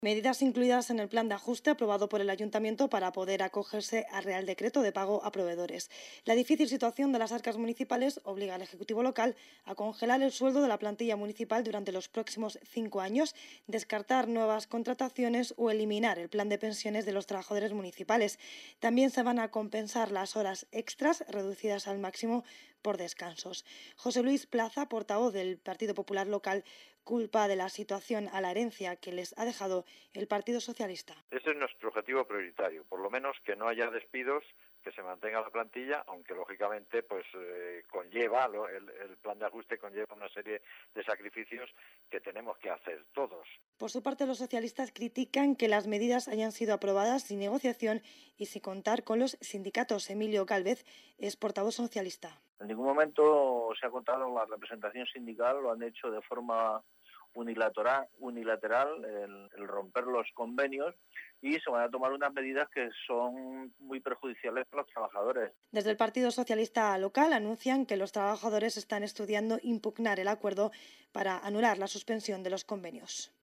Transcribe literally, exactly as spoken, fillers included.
Medidas incluidas en el plan de ajuste aprobado por el Ayuntamiento para poder acogerse al Real Decreto de pago a proveedores. La difícil situación de las arcas municipales obliga al Ejecutivo local a congelar el sueldo de la plantilla municipal durante los próximos cinco años, descartar nuevas contrataciones o eliminar el plan de pensiones de los trabajadores municipales. También se van a compensar las horas extras reducidas al máximo por descansos. José Luis Plaza, portavoz del Partido Popular local, culpa de la situación a la herencia que les ha dejado el Partido Socialista. Ese es nuestro objetivo prioritario, por lo menos que no haya despidos, que se mantenga la plantilla, aunque lógicamente pues eh, conlleva, ¿no? el, el plan de ajuste conlleva una serie de sacrificios que tenemos que hacer todos. Por su parte, los socialistas critican que las medidas hayan sido aprobadas sin negociación y sin contar con los sindicatos. Emilio Gálvez es portavoz socialista. En ningún momento se ha contado con la representación sindical, lo han hecho de forma unilateral, unilateral el, el romper los convenios, y se van a tomar unas medidas que son muy perjudiciales para los trabajadores. Desde el Partido Socialista local anuncian que los trabajadores están estudiando impugnar el acuerdo para anular la suspensión de los convenios.